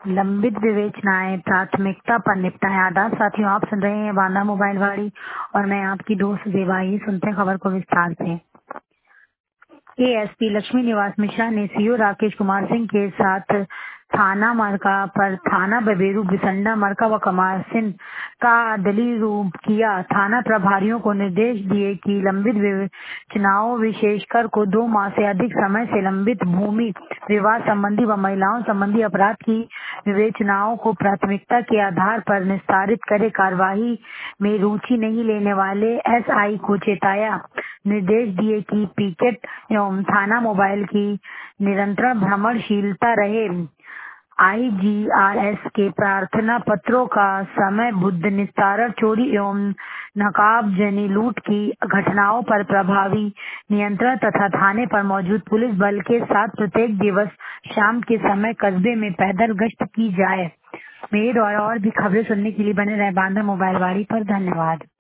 लंबित विवेचनाएं प्राथमिकता पर निपटाएं। आदाब साथियों, आप सुन रहे हैं बांदा मोबाइल वाड़ी और मैं आपकी दोस्त देवा। ही सुनते हैं खबर को विस्तार से। एएसपी लक्ष्मी निवास मिश्रा ने सीओ राकेश कुमार सिंह के साथ थाना मरका पर थाना बबेरू बिसंडा मरका व कमासिन का दलील रूप किया। थाना प्रभारियों को निर्देश दिए कि लंबित विवेचनाओं विशेषकर को 2 माह से अधिक समय से लंबित भूमि विवाद संबंधी व महिलाओं संबंधी अपराध की विवेचनाओं को प्राथमिकता के आधार पर निस्तारित करे। कार्यवाही में रुचि नहीं लेने वाले एसआई को चेताया। निर्देश दिए कि पिकेट एवं थाना मोबाइल की निरंतर भ्रमणशीलता रहे। आईजीआरएस के प्रार्थना पत्रों का समय बुद्ध निस्तारण, चोरी एवं नकाबजनी लूट की घटनाओं पर प्रभावी नियंत्रण तथा थाने पर मौजूद पुलिस बल के साथ प्रत्येक दिवस शाम के समय कस्बे में पैदल गश्त की जाए। मेरे द्वारा और भी खबरें सुनने के लिए बने रहे बांदा मोबाइल वाड़ी पर। धन्यवाद।